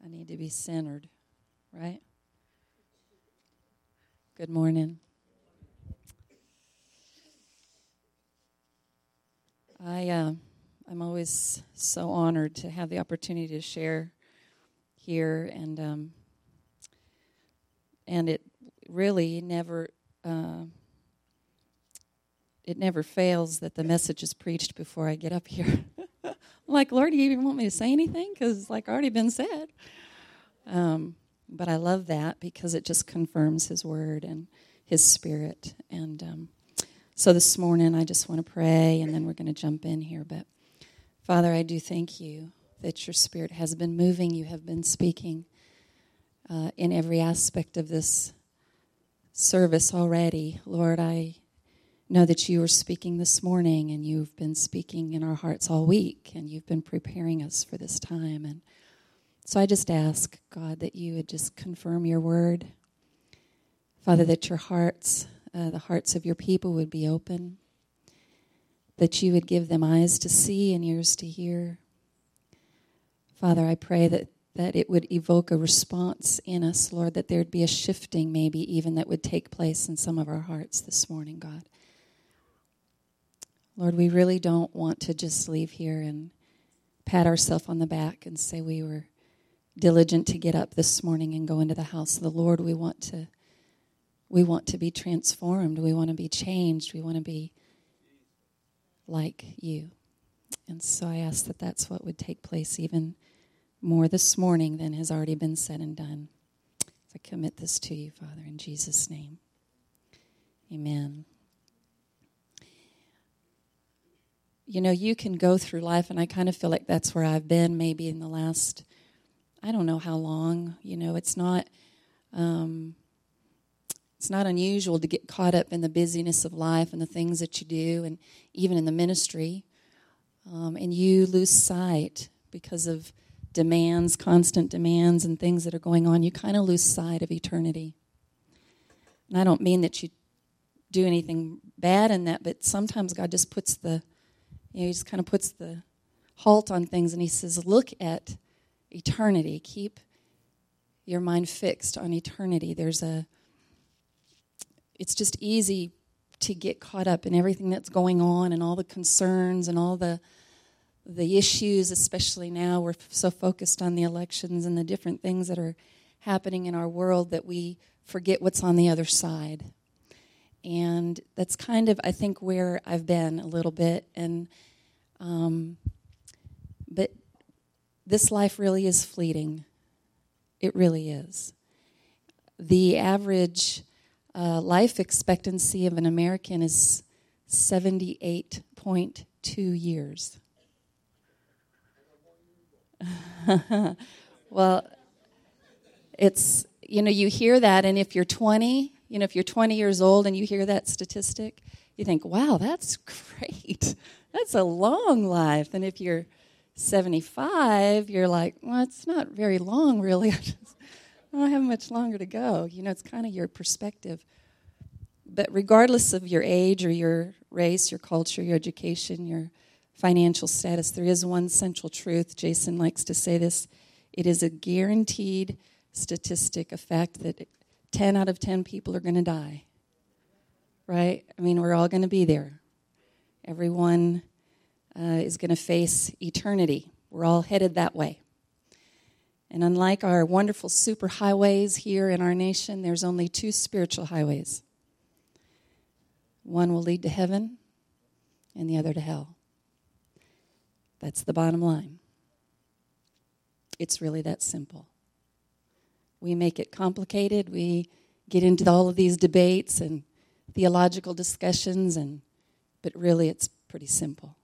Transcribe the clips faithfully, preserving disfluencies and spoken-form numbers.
I need to be centered, right? Good morning. I, uh, I'm always so honored to have the opportunity to share here, and um, and it really never uh, it never fails that the message is preached before I get up here. I'm like, Lord, do you even want me to say anything? Because it's like already been said. Um, but I love that because it just confirms His Word and His Spirit. And um, so this morning I just want to pray, and then we're going to jump in here. But Father, I do thank You that Your Spirit has been moving. You have been speaking uh, in every aspect of this service already. Lord, I know that You are speaking this morning, and You've been speaking in our hearts all week, and You've been preparing us for this time. And so I just ask, God, that You would just confirm Your word. Father, that Your hearts, uh, the hearts of Your people would be open, that You would give them eyes to see and ears to hear. Father, I pray that, that it would evoke a response in us, Lord, that there would be a shifting maybe even that would take place in some of our hearts this morning, God. Lord, we really don't want to just leave here and pat ourselves on the back and say we were diligent to get up this morning and go into the house of the Lord. We want to we want to be transformed. We want to be changed. We want to be like You. And so I ask that that's what would take place even more this morning than has already been said and done. I commit this to You, Father, in Jesus' name. Amen. You know, you can go through life, and I kind of feel like that's where I've been maybe in the last, I don't know how long. You know, it's not um, it's not unusual to get caught up in the busyness of life and the things that you do, and even in the ministry, um, and you lose sight because of demands, constant demands, and things that are going on. You kind of lose sight of eternity. And I don't mean that you do anything bad in that, but sometimes God just puts the You know, He just kind of puts the halt on things, and He says, look at eternity. Keep your mind fixed on eternity. There's a, it's just easy to get caught up in everything that's going on and all the concerns and all the the issues, especially now. We're so focused on the elections and the different things that are happening in our world that we forget what's on the other side. And that's kind of, I think, where I've been a little bit. And um, but this life really is fleeting. It really is. The average uh, life expectancy of an American is seventy-eight point two years. Well, it's, you know, you hear that, and if you're twenty, you know, if you're twenty years old and you hear that statistic, you think, wow, that's great. That's a long life. And if you're seventy-five, you're like, well, it's not very long, really. I, just, I don't have much longer to go. You know, it's kind of your perspective. But regardless of your age or your race, your culture, your education, your financial status, there is one central truth. Jason likes to say this. It is a guaranteed statistic, a fact that ten out of ten people are going to die, right? I mean, we're all going to be there. Everyone uh, is going to face eternity. We're all headed that way. And unlike our wonderful super highways here in our nation, there's only two spiritual highways. One will lead to heaven, and the other to hell. That's the bottom line. It's really that simple. We make it complicated. We get into all of these debates and theological discussions, and but really it's pretty simple.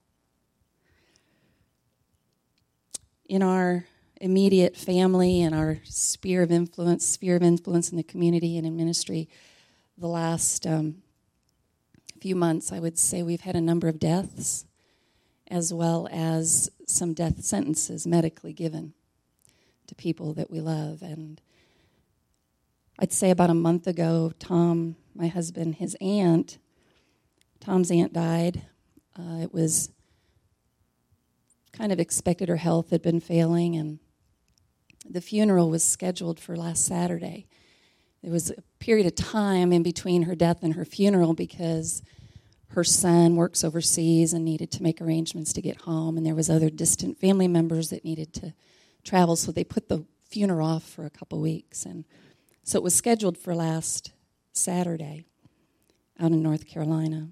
In our immediate family and our sphere of influence, sphere of influence in the community and in ministry, the last um, few months, I would say we've had a number of deaths, as well as some death sentences medically given to people that we love. And I'd say about a month ago, Tom, my husband, his aunt, Tom's aunt died. Uh, it was kind of expected. Her health had been failing, and The funeral was scheduled for last Saturday. There was a period of time in between her death and her funeral because her son works overseas and needed to make arrangements to get home, and there was other distant family members that needed to travel, so they put the funeral off for a couple weeks. And so it was scheduled for last Saturday out in North Carolina.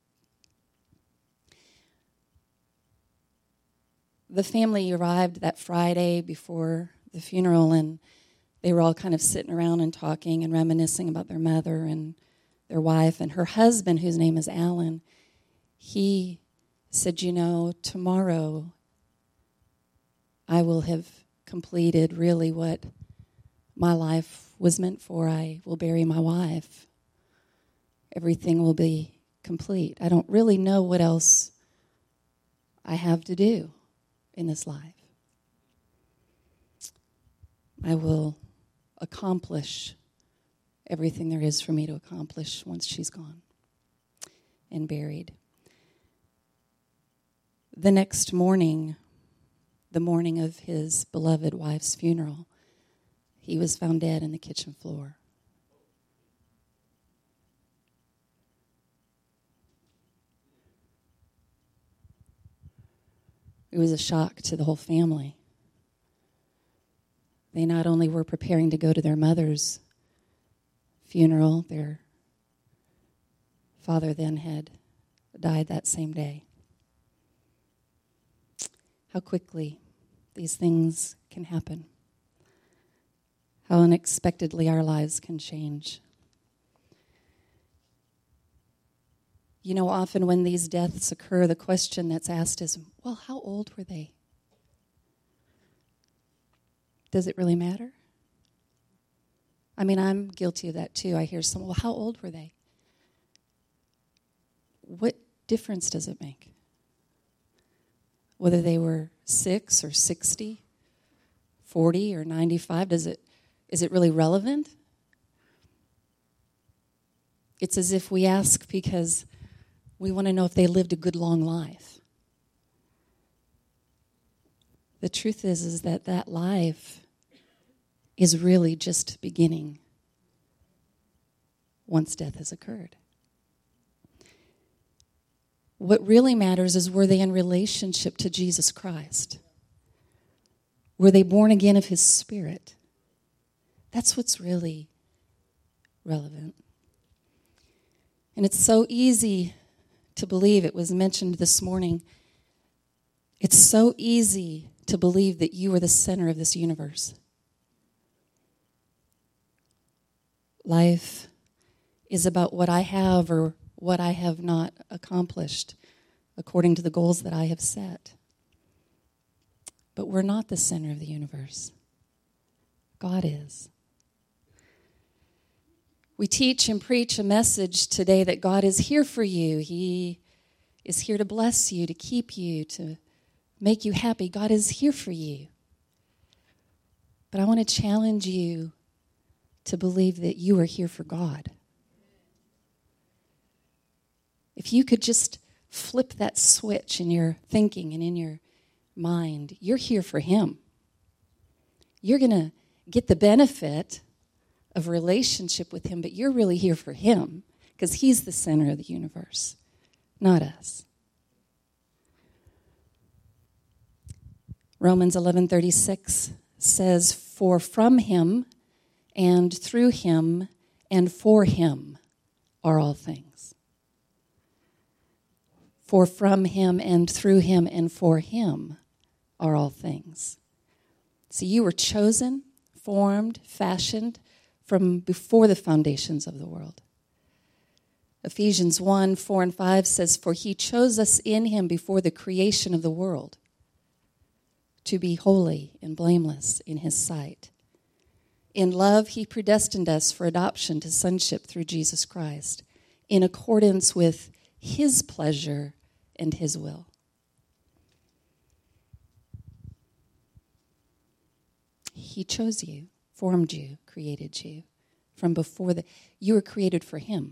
The family arrived that Friday before the funeral, and they were all kind of sitting around and talking and reminiscing about their mother and their wife. And her husband, whose name is Alan, he said, you know, tomorrow I will have completed really what my life was meant for. I will bury my wife. Everything will be complete. I don't really know what else I have to do in this life. I will accomplish everything there is for me to accomplish once she's gone and buried. The next morning, the morning of his beloved wife's funeral, he was found dead in the kitchen floor. It was a shock to the whole family. They not only were preparing to go to their mother's funeral, their father then had died that same day. How quickly these things can happen. How unexpectedly our lives can change. You know, often when these deaths occur, the question that's asked is, well, how old were they? Does it really matter? I mean, I'm guilty of that too. I hear someone, well, how old were they? What difference does it make? Whether they were six or sixty, forty or ninety-five, does it, is it really relevant? It's as if we ask because we want to know if they lived a good long life. The truth is, is that that life is really just beginning once death has occurred. What really matters is, were they in relationship to Jesus Christ? Were they born again of his Spirit? That's what's really relevant. And it's so easy to believe, it was mentioned this morning, it's so easy to believe that you are the center of this universe. Life is about what I have or what I have not accomplished according to the goals that I have set. But we're not the center of the universe. God is. We teach and preach a message today that God is here for you. He is here to bless you, to keep you, to make you happy. God is here for you. But I want to challenge you to believe that you are here for God. If you could just flip that switch in your thinking and in your mind, you're here for him. You're going to get the benefit of a relationship with him, but you're really here for him because he's the center of the universe, not us. Romans eleven thirty-six says, for from him and through him and for him are all things. For from him and through him and for him are all things. So you were chosen, formed, fashioned from before the foundations of the world. Ephesians one, four and five says, for he chose us in him before the creation of the world to be holy and blameless in his sight. In love, he predestined us for adoption to sonship through Jesus Christ, in accordance with his pleasure and his will. He chose you, formed you, created you from before the... You were created for him,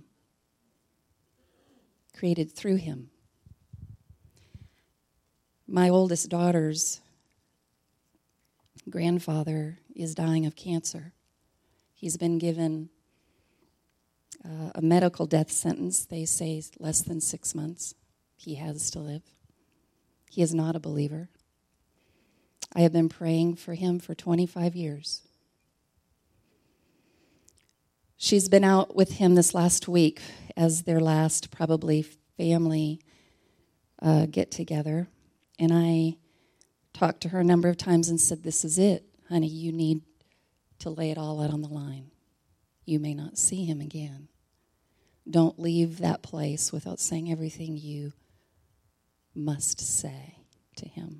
created through him. My oldest daughters, grandfather is dying of cancer. He's been given uh, a medical death sentence. They say less than six months he has to live. He is not a believer. I have been praying for him for twenty-five years. She's been out with him this last week as their last probably family uh, get-together. And I talked to her a number of times and said, this is it, honey. You need to lay it all out on the line. You may not see him again. Don't leave that place without saying everything you must say to him.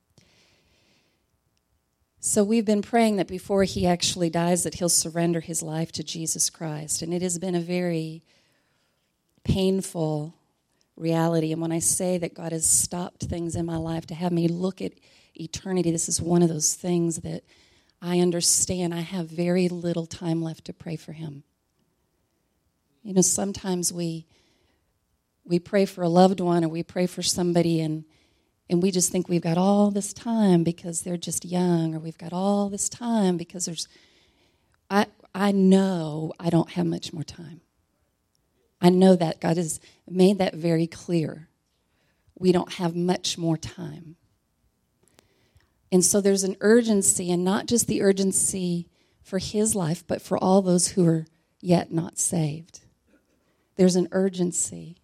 So we've been praying that before he actually dies, that he'll surrender his life to Jesus Christ. And it has been a very painful reality. And when I say that God has stopped things in my life to have me look at eternity, this is one of those things that I understand I have very little time left to pray for him. You know, sometimes we we pray for a loved one or we pray for somebody and And we just think we've got all this time because they're just young, or we've got all this time because there's... I I know I don't have much more time. I know that. God has made that very clear. We don't have much more time. And so there's an urgency, and not just the urgency for his life, but for all those who are yet not saved. There's an urgency.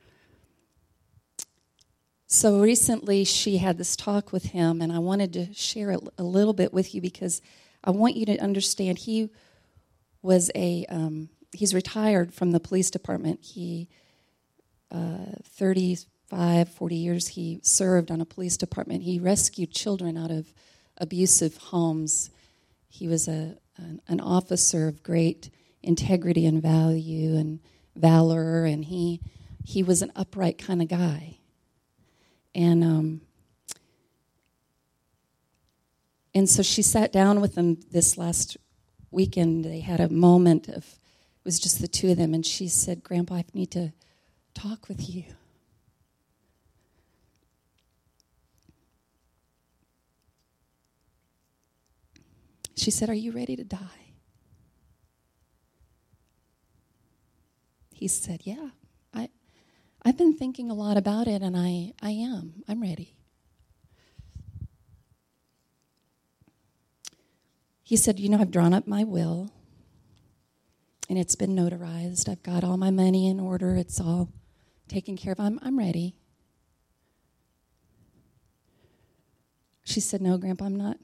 So recently she had this talk with him, and I wanted to share it a little bit with you because I want you to understand he was a, um, he's retired from the police department. He, uh, thirty-five, forty years he served on a police department. He rescued children out of abusive homes. He was a an, an officer of great integrity and value and valor, and he he was an upright kind of guy. And um, and so she sat down with them this last weekend. They had a moment of, it was just the two of them, and she said, Grandpa, I need to talk with you. She said, are you ready to die? He said, yeah, I I've been thinking a lot about it, and I, I am. I'm ready. He said, you know, I've drawn up my will, and it's been notarized. I've got all my money in order. It's all taken care of. I'm, I'm ready. She said, no, Grandpa, I'm not.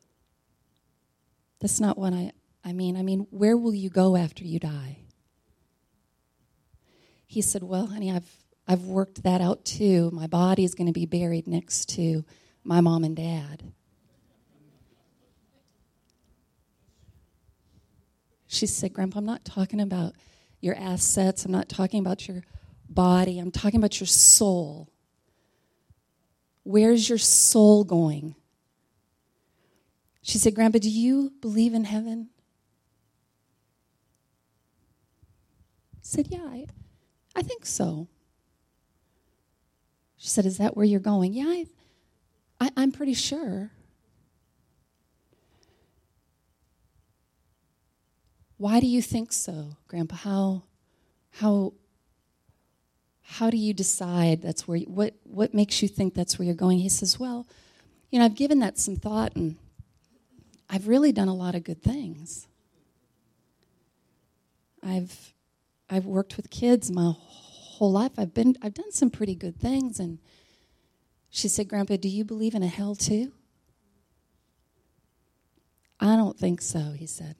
That's not what I, I mean. I mean, where will you go after you die? He said, well, honey, I've I've worked that out too. My body is going to be buried next to my mom and dad. She said, Grandpa, I'm not talking about your assets. I'm not talking about your body. I'm talking about your soul. Where's your soul going? She said, Grandpa, do you believe in heaven? I said, yeah, I, I think so. She said, is that where you're going? Yeah, I, I, I'm pretty sure. Why do you think so, Grandpa? How, how, how do you decide that's where, you, what, what makes you think that's where you're going? He says, well, you know, I've given that some thought, and I've really done a lot of good things. I've, I've worked with kids my whole life. I've been, I've done some pretty good things. And she said, Grandpa, do you believe in a hell too? I don't think so, he said.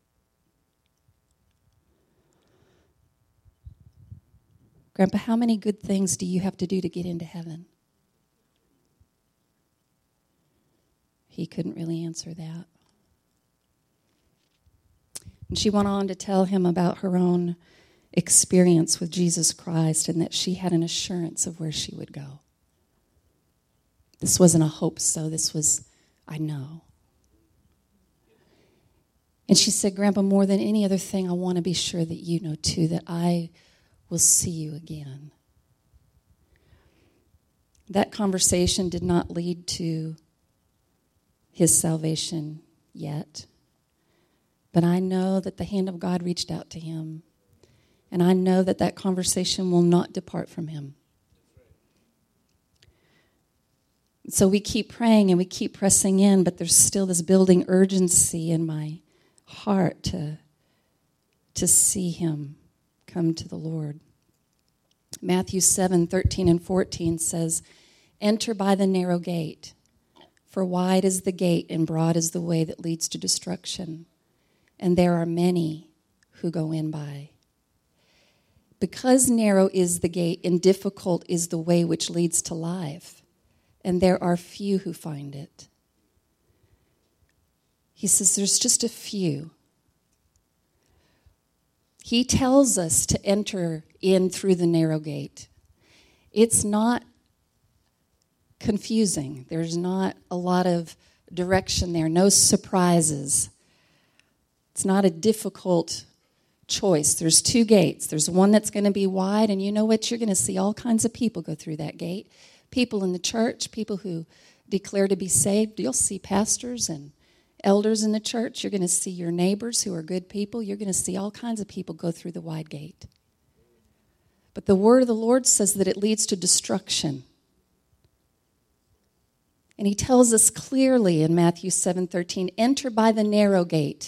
Grandpa, how many good things do you have to do to get into heaven? He couldn't really answer that. And she went on to tell him about her own experience with Jesus Christ and that she had an assurance of where she would go. This wasn't a hope so, this was, I know. And she said, Grandpa, more than any other thing, I want to be sure that you know too, that I will see you again. That conversation did not lead to his salvation yet. But I know that the hand of God reached out to him. And I know that that conversation will not depart from him. So we keep praying and we keep pressing in, but there's still this building urgency in my heart to, to see him come to the Lord. Matthew seven, thirteen and fourteen says, "Enter by the narrow gate, for wide is the gate and broad is the way that leads to destruction, and there are many who go in by. Because narrow is the gate and difficult is the way which leads to life, and there are few who find it." He says there's just a few. He tells us to enter in through the narrow gate. It's not confusing. There's not a lot of direction there, no surprises. It's not a difficult choice. There's two gates. There's one that's going to be wide, and you know what? You're going to see all kinds of people go through that gate. People in the church, people who declare to be saved. You'll see pastors and elders in the church. You're going to see your neighbors who are good people. You're going to see all kinds of people go through the wide gate. But the word of the Lord says that it leads to destruction. And he tells us clearly in Matthew seven thirteen, "Enter by the narrow gate."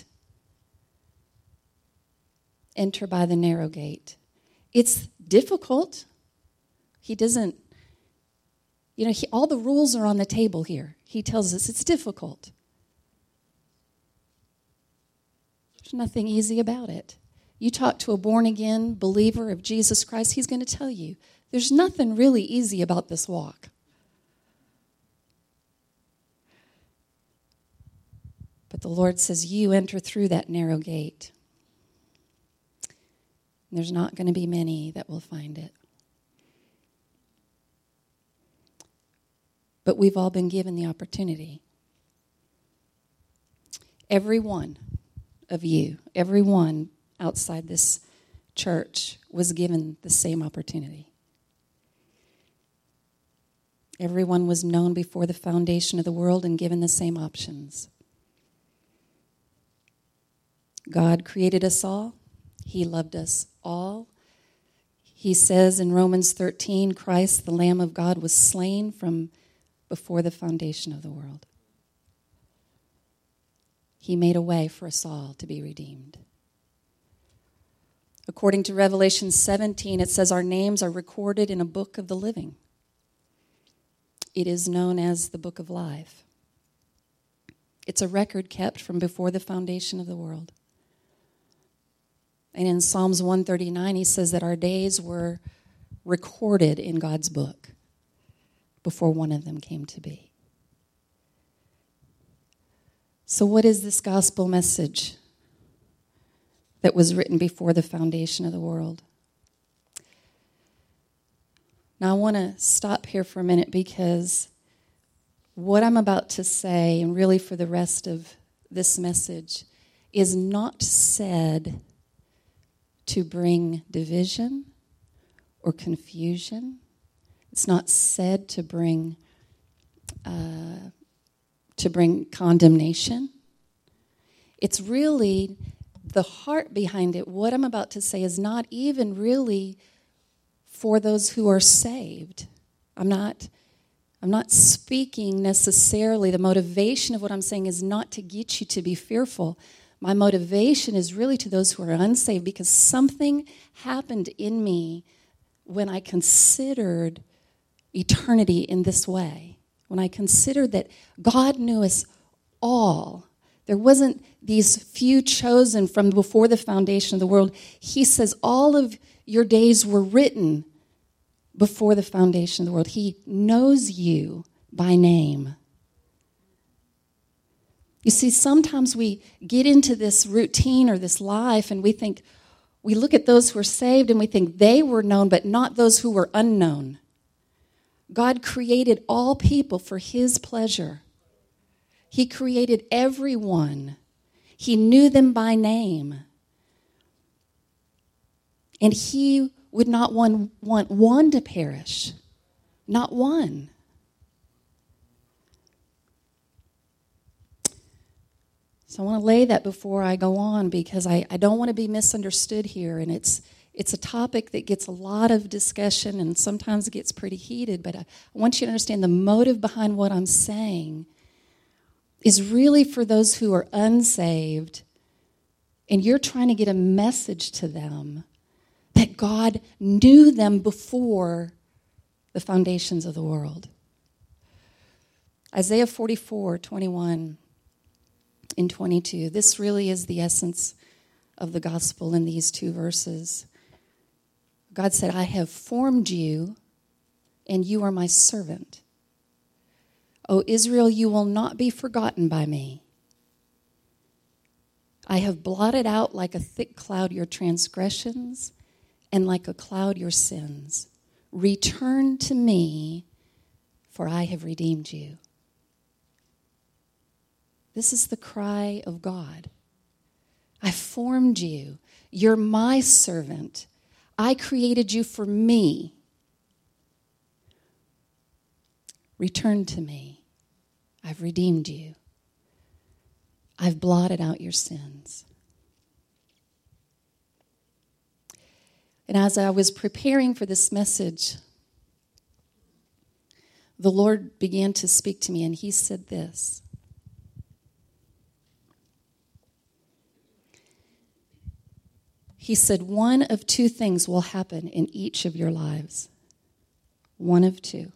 Enter by the narrow gate. It's difficult. He doesn't, you know, he, all the rules are on the table here. He tells us it's difficult. There's nothing easy about it. You talk to a born-again believer of Jesus Christ, he's going to tell you, there's nothing really easy about this walk. But the Lord says, you enter through that narrow gate. There's not going to be many that will find it. But we've all been given the opportunity. Every one of you, every one outside this church was given the same opportunity. Everyone was known before the foundation of the world and given the same options. God created us all. He loved us all. He says in Romans thirteen, Christ, the Lamb of God, was slain from before the foundation of the world. He made a way for us all to be redeemed. According to Revelation seventeen, it says our names are recorded in a book of the living. It is known as the Book of Life. It's a record kept from before the foundation of the world. And in Psalms one thirty-nine, he says that our days were recorded in God's book before one of them came to be. So what is this gospel message that was written before the foundation of the world? Now I want to stop here for a minute because what I'm about to say, and really for the rest of this message, is not said to bring division or confusion. It's not said to bring uh, to bring condemnation. It's really the heart behind it. What I'm about to say is not even really for those who are saved. I'm not I'm not speaking necessarily. The motivation of what I'm saying is not to get you to be fearful. My motivation is really to those who are unsaved, because something happened in me when I considered eternity in this way. When I considered that God knew us all. There wasn't these few chosen from before the foundation of the world. He says all of your days were written before the foundation of the world. He knows you by name. You see, sometimes we get into this routine or this life and we think, we look at those who are saved and we think they were known, but not those who were unknown. God created all people for his pleasure. He created everyone. He knew them by name. And he would not want, want one to perish. Not one. So I want to lay that before I go on, because I, I don't want to be misunderstood here. And it's it's a topic that gets a lot of discussion, and sometimes it gets pretty heated. But I, I want you to understand the motive behind what I'm saying is really for those who are unsaved, and you're trying to get a message to them that God knew them before the foundations of the world. Isaiah forty-four, twenty-one and twenty-two. This really is the essence of the gospel in these two verses. God said, I have formed you, and you are my servant. O Israel, you will not be forgotten by me. I have blotted out like a thick cloud your transgressions, and like a cloud your sins. Return to me, for I have redeemed you. This is the cry of God. I formed you. You're my servant. I created you for me. Return to me. I've redeemed you. I've blotted out your sins. And as I was preparing for this message, the Lord began to speak to me, and he said this. He said, one of two things will happen in each of your lives. One of two.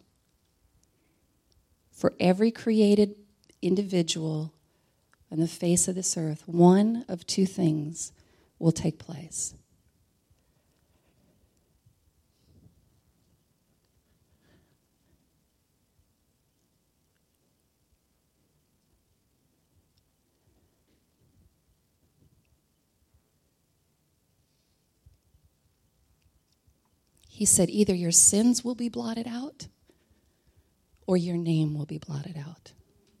For every created individual on the face of this earth, one of two things will take place. He said, either your sins will be blotted out or your name will be blotted out.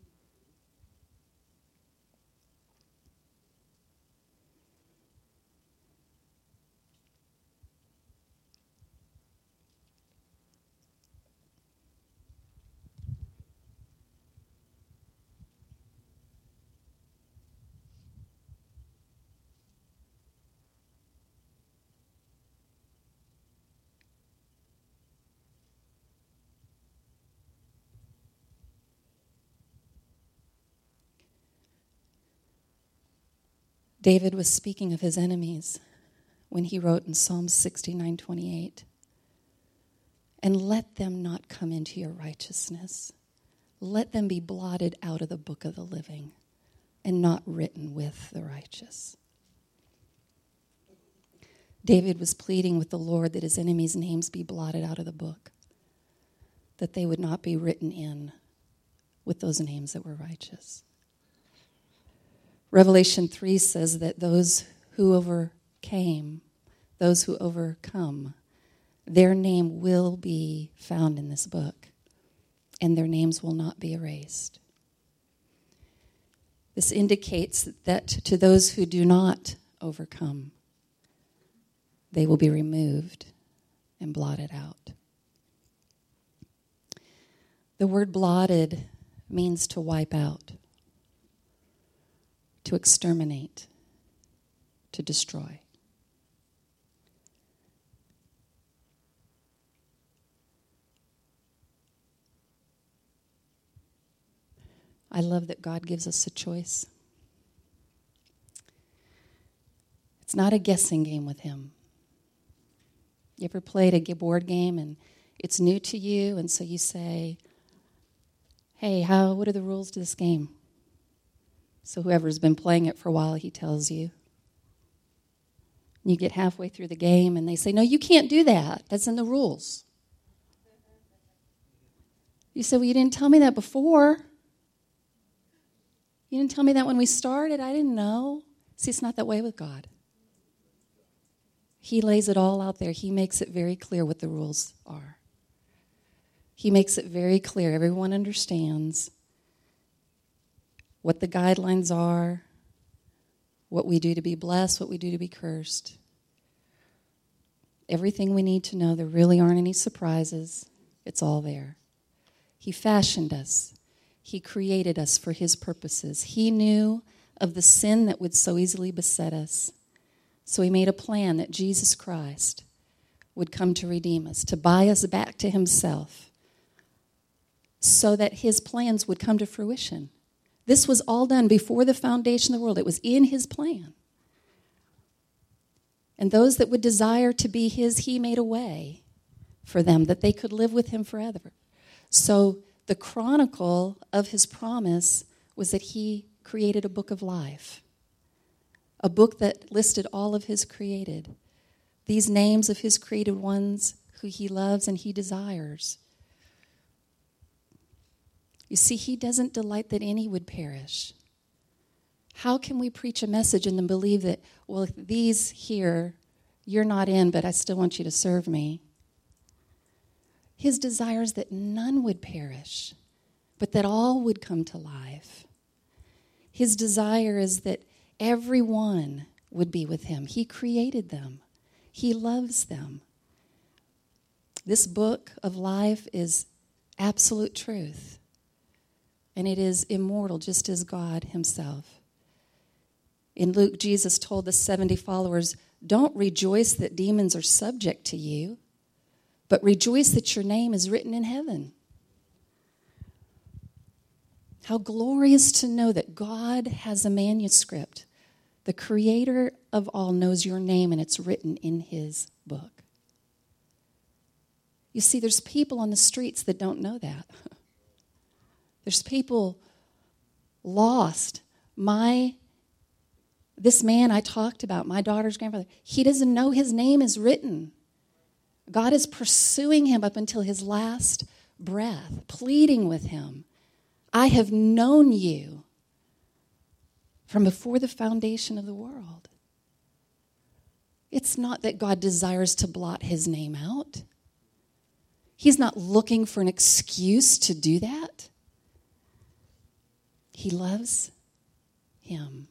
David was speaking of his enemies when he wrote in Psalm sixty-nine twenty-eight, and let them not come into your righteousness. Let them be blotted out of the book of the living and not written with the righteous. David was pleading with the Lord that his enemies' names be blotted out of the book, that they would not be written in with those names that were righteous. Revelation three says that those who overcame, those who overcome, their name will be found in this book, and their names will not be erased. This indicates that to those who do not overcome, they will be removed and blotted out. The word blotted means to wipe out, to exterminate, to destroy. I love that God gives us a choice. It's not a guessing game with him. You ever played a board game and it's new to you, and so you say, hey, how? What are the rules to this game? So whoever's been playing it for a while, he tells you. You get halfway through the game and they say, no, you can't do that. That's in the rules. You say, well, you didn't tell me that before. You didn't tell me that when we started. I didn't know. See, it's not that way with God. He lays it all out there. He makes it very clear what the rules are. He makes it very clear. Everyone understands what the guidelines are, what we do to be blessed, what we do to be cursed. Everything we need to know. There really aren't any surprises. It's all there. He fashioned us. He created us for his purposes. He knew of the sin that would so easily beset us. So he made a plan that Jesus Christ would come to redeem us, to buy us back to himself, so that his plans would come to fruition. This was all done before the foundation of the world. It was in his plan. And those that would desire to be his, he made a way for them that they could live with him forever. So the chronicle of his promise was that he created a book of life, a book that listed all of his created, these names of his created ones who he loves and he desires. You see, he doesn't delight that any would perish. How can we preach a message and then believe that, well, these here, you're not in, but I still want you to serve me? His desire is that none would perish, but that all would come to life. His desire is that everyone would be with him. He created them. He loves them. This book of life is absolute truth, and it is immortal, just as God himself. In Luke, Jesus told the seventy followers, "Don't rejoice that demons are subject to you, but rejoice that your name is written in heaven." How glorious to know that God has a manuscript. The creator of all knows your name, and it's written in his book. You see, there's people on the streets that don't know that. There's people lost. My, this man I talked about, my daughter's grandfather, he doesn't know his name is written. God is pursuing him up until his last breath, pleading with him. I have known you from before the foundation of the world. It's not that God desires to blot his name out. He's not looking for an excuse to do that. He loves him.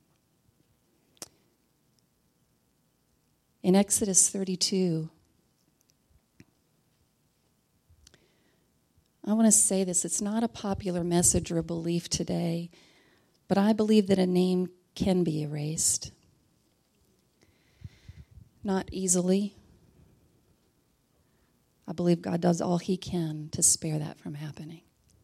In Exodus thirty-two, I want to say this. It's not a popular message or a belief today, but I believe that a name can be erased. Not easily. I believe God does all he can to spare that from happening.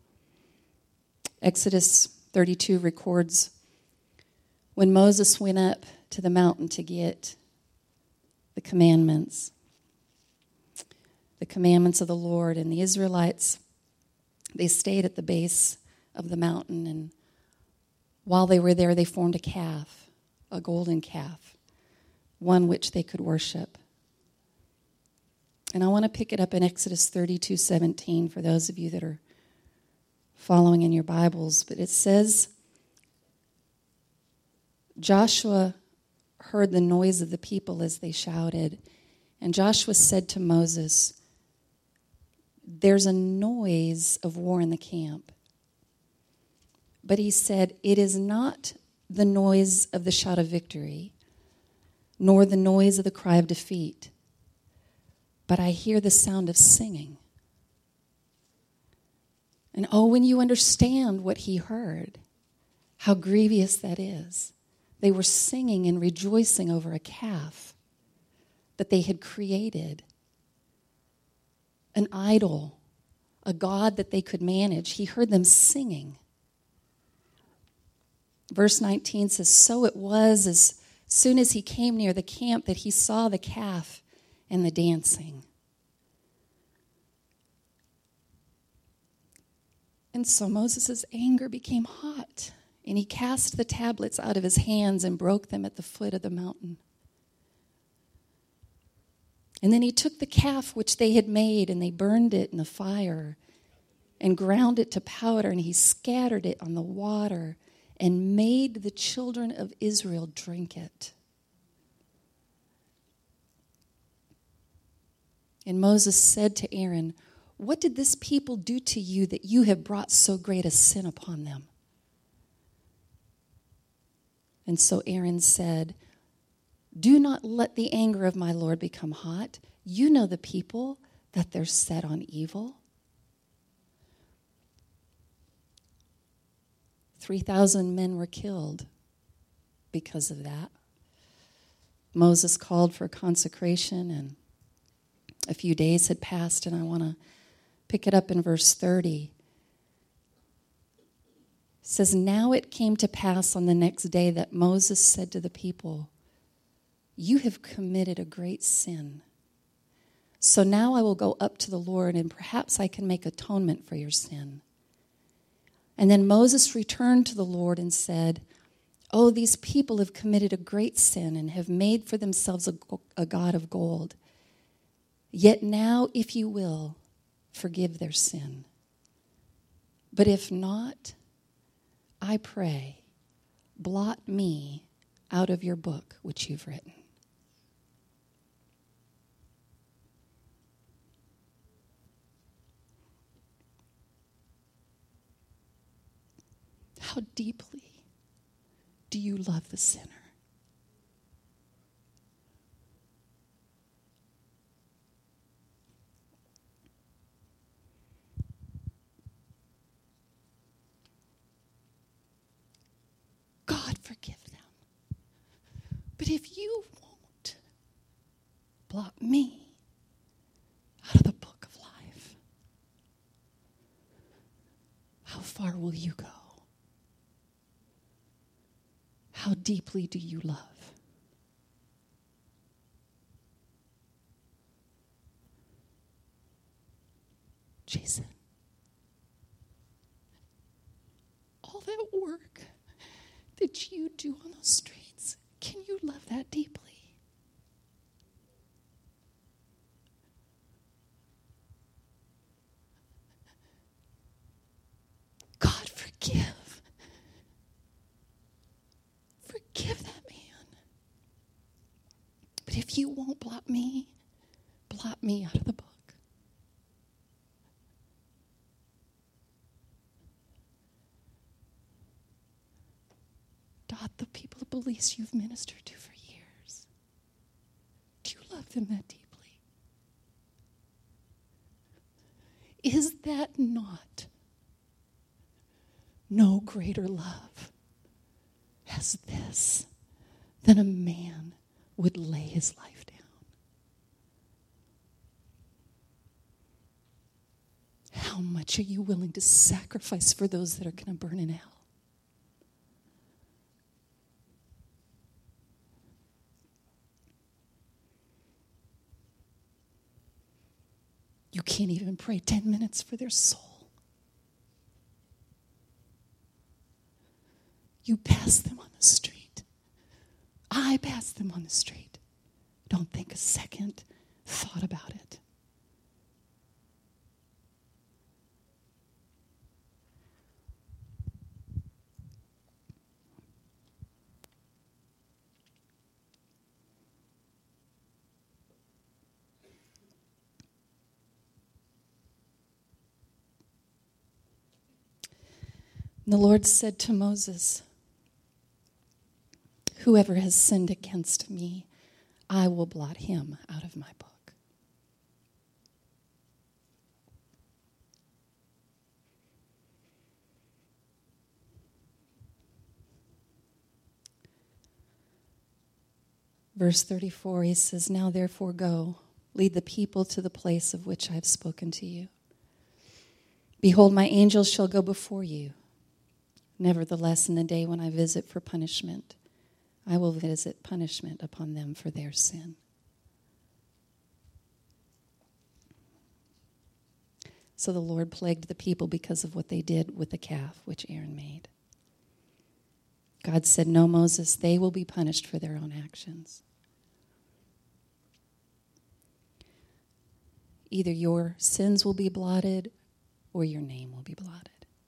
Exodus thirty-two records when Moses went up to the mountain to get the commandments, the commandments of the Lord, and the Israelites, they stayed at the base of the mountain, and while they were there, they formed a calf, a golden calf, one which they could worship. And I want to pick it up in Exodus thirty-two seventeen for those of you that are following in your Bibles. But it says, Joshua heard the noise of the people as they shouted, and Joshua said to Moses, "There's a noise of war in the camp." But he said, "It is not the noise of the shout of victory, nor the noise of the cry of defeat, but I hear the sound of singing." And oh, when you understand what he heard, how grievous that is. They were singing and rejoicing over a calf that they had created, an idol, a god that they could manage. He heard them singing. Verse nineteen says, "So it was as soon as he came near the camp that he saw the calf and the dancing." And so Moses' anger became hot, and he cast the tablets out of his hands and broke them at the foot of the mountain. And then he took the calf which they had made, and they burned it in the fire and ground it to powder, and he scattered it on the water and made the children of Israel drink it. And Moses said to Aaron, "What did this people do to you that you have brought so great a sin upon them?" And so Aaron said, "Do not let the anger of my Lord become hot. You know the people, that they're set on evil." three thousand men were killed because of that. Moses called for consecration, and a few days had passed, and I want to pick it up in verse thirty. It says, "Now it came to pass on the next day that Moses said to the people, 'You have committed a great sin. So now I will go up to the Lord, and perhaps I can make atonement for your sin.' And then Moses returned to the Lord and said, 'Oh, these people have committed a great sin and have made for themselves a, a god of gold. Yet now, if you will, forgive their sin. But if not, I pray, blot me out of your book which you've written.'" How deeply do you love the sinner? God, forgive them. But if you won't, blot me out of the book of life. How far will you go? How deeply do you love? Jason, all that work that you do on those streets, can you love that deeply? God, forgive. Forgive that man. But if you won't blot me, blot me out of the book. God, the people of Belize you've ministered to for years, do you love them that deeply? Is that not no greater love as this than a man would lay his life down? How much are you willing to sacrifice for those that are going to burn in hell? You can't even pray ten minutes for their soul. You pass them on the street. I pass them on the street. Don't think a second thought about it. And the Lord said to Moses, "Whoever has sinned against me, I will blot him out of my book." Verse thirty-four, he says, "Now therefore go, lead the people to the place of which I have spoken to you. Behold, my angels shall go before you. Nevertheless, in the day when I visit for punishment, I will visit punishment upon them for their sin." So the Lord plagued the people because of what they did with the calf which Aaron made. God said, "No, Moses, they will be punished for their own actions. Either your sins will be blotted or your name will be blotted."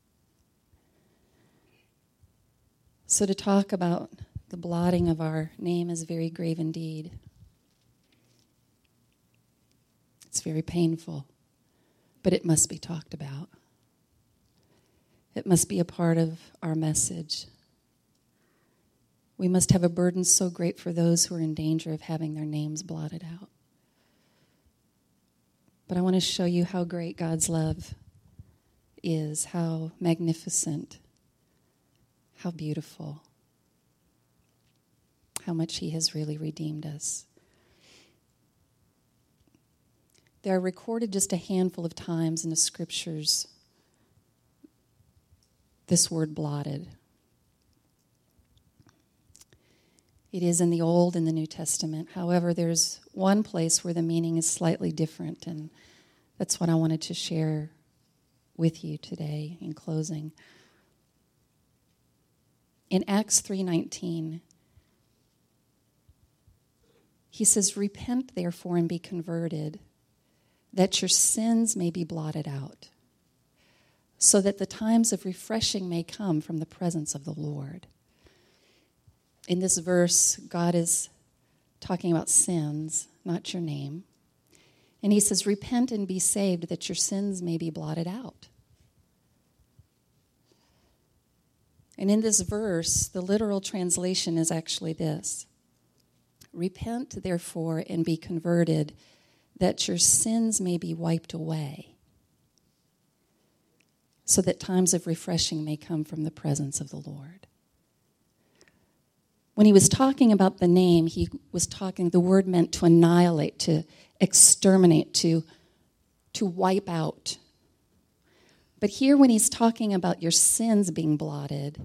So to talk about the blotting of our name is very grave indeed. It's very painful, but it must be talked about. It must be a part of our message. We must have a burden so great for those who are in danger of having their names blotted out. But I want to show you how great God's love is, how magnificent, how beautiful. how much he has really redeemed us. There are recorded just a handful of times in the scriptures this word blotted. It is in the Old and the New Testament. However, there's one place where the meaning is slightly different, and that's what I wanted to share with you today in closing. In Acts three nineteen, he says, "Repent, therefore, and be converted, that your sins may be blotted out, so that the times of refreshing may come from the presence of the Lord." In this verse, God is talking about sins, not your name. And he says, repent and be saved that your sins may be blotted out. And in this verse, the literal translation is actually this: repent, therefore, and be converted, that your sins may be wiped away, so that times of refreshing may come from the presence of the Lord. When he was talking about the name, he was talking, the word meant to annihilate, to exterminate, to, to wipe out. But here when he's talking about your sins being blotted,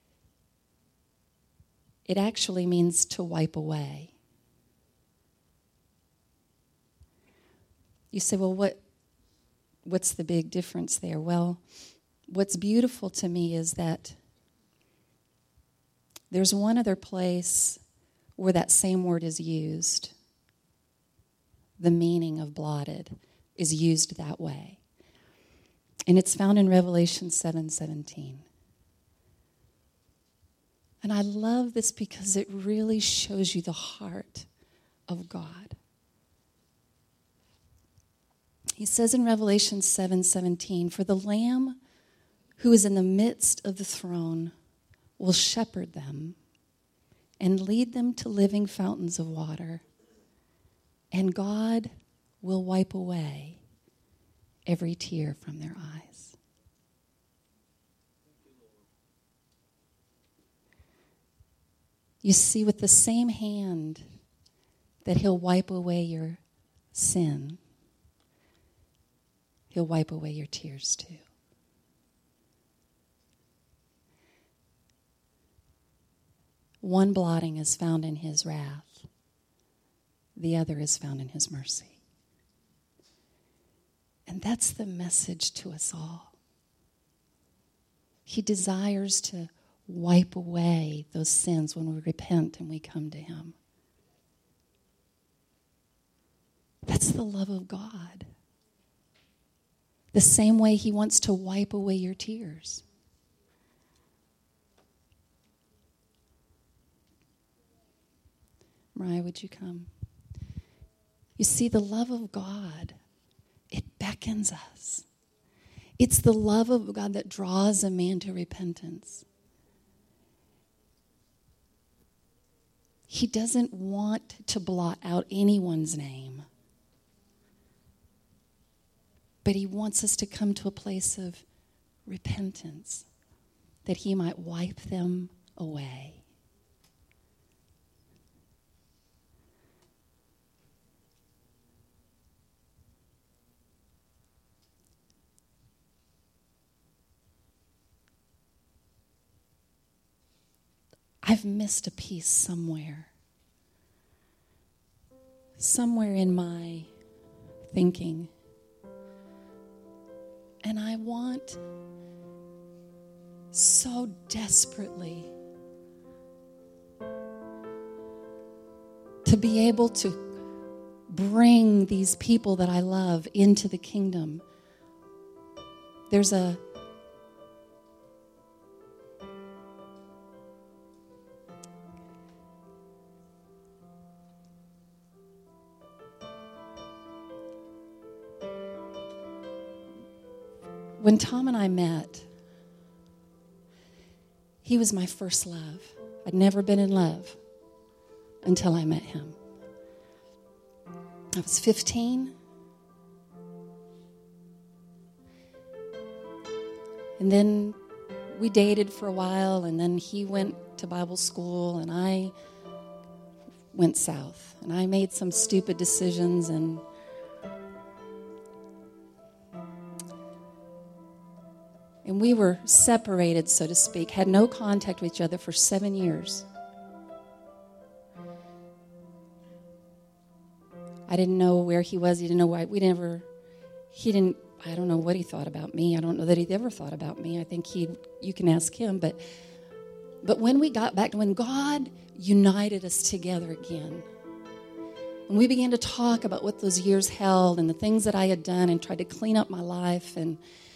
it actually means to wipe away. You say, well, what, what's the big difference there? Well, what's beautiful to me is that there's one other place where that same word is used. The meaning of blotted is used that way. And it's found in Revelation seven seventeen. And I love this because it really shows you the heart of God. He says in Revelation seven seventeen, "For the Lamb who is in the midst of the throne will shepherd them and lead them to living fountains of water, and God will wipe away every tear from their eyes." You see, with the same hand that he'll wipe away your sin, he'll wipe away your tears too. One blotting is found in his wrath. The other is found in his mercy. And that's the message to us all. He desires to wipe away those sins when we repent and we come to him. That's the love of God. The same way he wants to wipe away your tears. Mariah, would you come? You see, the love of God, it beckons us. It's the love of God that draws a man to repentance. He doesn't want to blot out anyone's name, but he wants us to come to a place of repentance, that he might wipe them away. I've missed a piece somewhere. Somewhere in my thinking. And I want so desperately to be able to bring these people that I love into the kingdom. There's a When Tom and I met, he was my first love. I'd never been in love until I met him. I was fifteen. And then we dated for a while, and then he went to Bible school, and I went south. And I made some stupid decisions, and and we were separated, so to speak, had no contact with each other for seven years. I didn't know where he was. He didn't know why. We never, he didn't, I don't know what he thought about me. I don't know that he'd ever thought about me. I think he, you can ask him. But, but when we got back, when God united us together again, and we began to talk about what those years held and the things that I had done and tried to clean up my life, and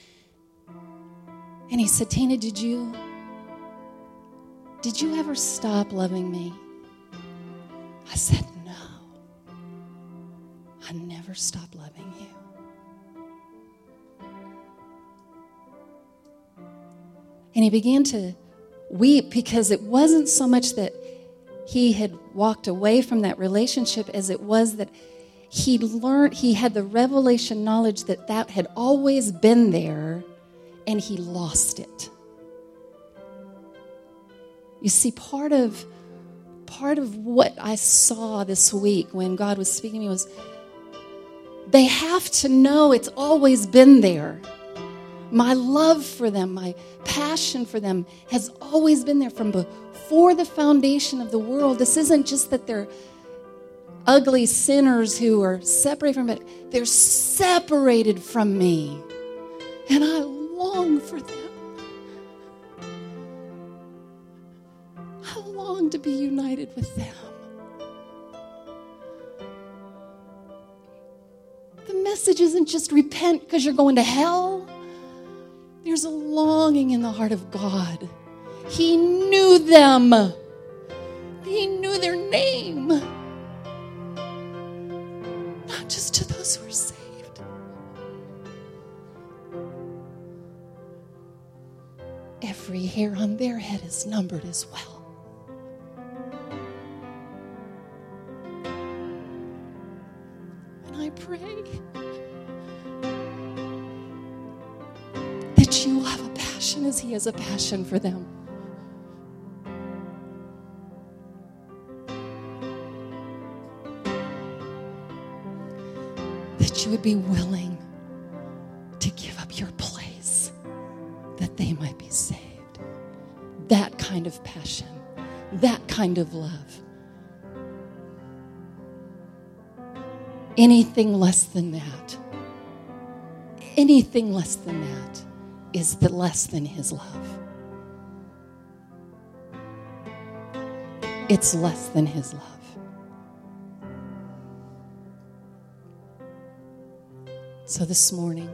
and he said, Tina, did you, did you ever stop loving me? I said, no. I never stopped loving you. And he began to weep, because it wasn't so much that he had walked away from that relationship as it was that he learned, he had the revelation knowledge that that had always been there, and he lost it. You see, part of part of what I saw this week when God was speaking to me was, they have to know it's always been there. My love for them, my passion for them has always been there from before the foundation of the world. This isn't just that they're ugly sinners who are separated from it. They're separated from me. And I long for them. I long to be united with them. The message isn't just repent because you're going to hell. There's a longing in the heart of God. He knew them. He knew their name. Not just to those who are saved. Every hair on their head is numbered as well. And I pray that you will have a passion as he has a passion for them. That you would be willing to give up your place that they might be saved. That kind of passion, that kind of love. Anything less than that, anything less than that is the less than his love. It's less than his love. So this morning,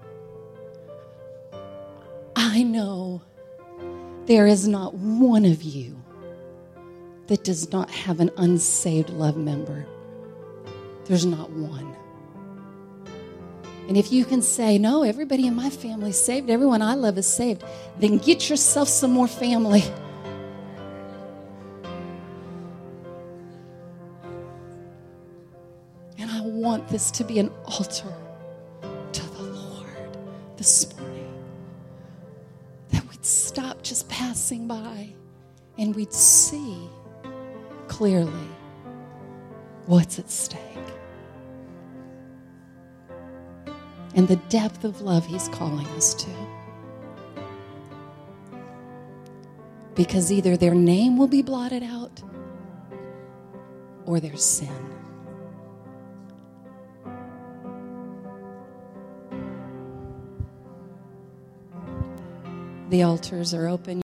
I know there is not one of you that does not have an unsaved love member. There's not one. And if you can say, no, everybody in my family is saved, everyone I love is saved, then get yourself some more family. And I want this to be an altar to the Lord this morning. That we'd stop just passing by and we'd see clearly what's at stake. And the depth of love he's calling us to. Because either their name will be blotted out or their sin. The altars are open.